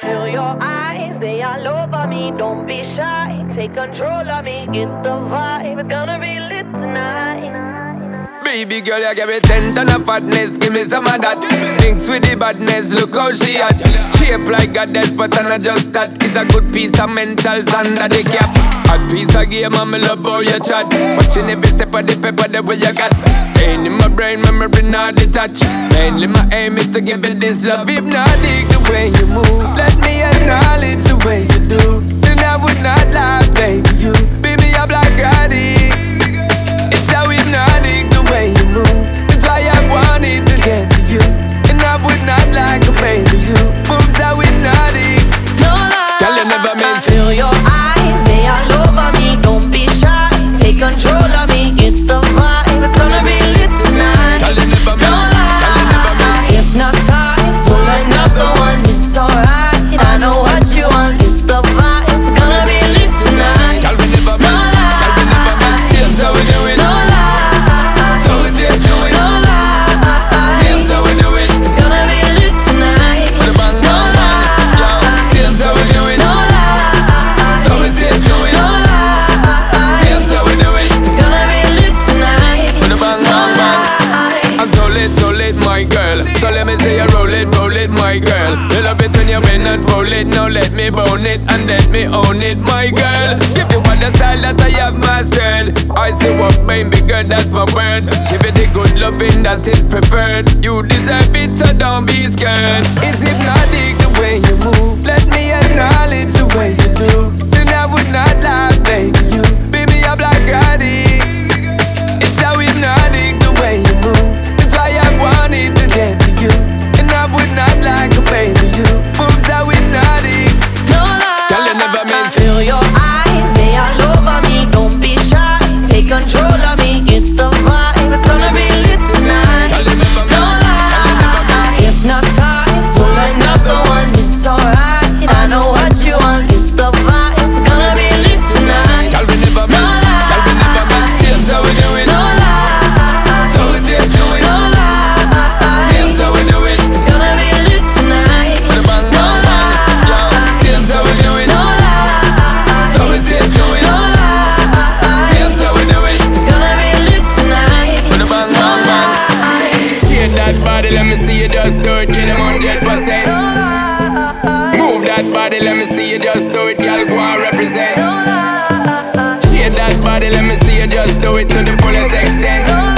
feel your eyes, they all over me. Don't be shy, take control of me. Get the vibe, it's gonna be lit tonight. Baby girl, you give me 10 ton of fatness, give me some of that. Mix with the badness, look how she at. Shape like a death, but I'm not just that. It's a good piece of mentals under the cap. A piece of game, I'm love how you chat. Watching every step of the paper, the way you got. Staying in my brain, memory not detached. Mainly my aim is to give it this love. Hypnotic the way you move, let me acknowledge the way you do. Then I would not lie, baby, you beat me up like Scotty. It's how hypnotic the way you move. That's why I wanted to get to you. And I would not like a baby, you moves how hypnotic. No lie, girl, you never meant to. Feel your eyes, they all over me. Don't be shy, take control of me. Get the vibe, it's gonna be lit tonight. Girl, you never meant. No lie, hypnotized, pull another one. It's alright, I know what you want. Get the vibe, it's gonna be lit tonight. Girl, we never meant. Girl, we never meant. Seems how we do it. No lie, so we see it do it. no lie, Seems how we do it. it's gonna be lit tonight. With a bang, No bang, bang. lie, Seems how we do it. no lie, So we see it do it. no lie, Seems how we do it. it's gonna be lit tonight. With a bang, bang, bang. I'm so lit, my girl. So let me say you roll it, my girl. You love it when you bend and roll it. Now let me bone it and let me own it, my girl. Give you all the style that I have mastered. I say what baby girl, that's my word. Give it the good loving that is preferred. You deserve it, so don't be scared. It's hypnotic the way you move. Let me acknowledge the way you do. Then I would not lie, baby. You beat me up like Scotty. It's how hypnotic the way you move. That's why I wanted to get to you. And I would not like a baby, you moves how hypnotic. No lie, Girl, you never meant. feel your eyes, they all over me. Don't be shy, take control of me. Get the vibe, it's gonna be lit tonight. Girl, you never meant. No lie, hypnotized, pull another one. It's alright, I know what you want. Get the vibe, it's gonna be lit tonight. Girl, we never No meant. Girl, we never meant. Seems how we do it. No lie, So we see it do it. no lie, Seems how we do it. it's gonna be lit tonight. With a bang, No bang, bang. lie, Seems how we do it. no lie, So we see it do it. no lie, Seems how we do it. it's gonna be lit tonight. With a bang, bang, bang. Shake that body, let me see you just do it. Get them 100%. Move that body, let me see you just do it. Girl, go and represent. Shake that body, let me see you just do it to the fullest extent.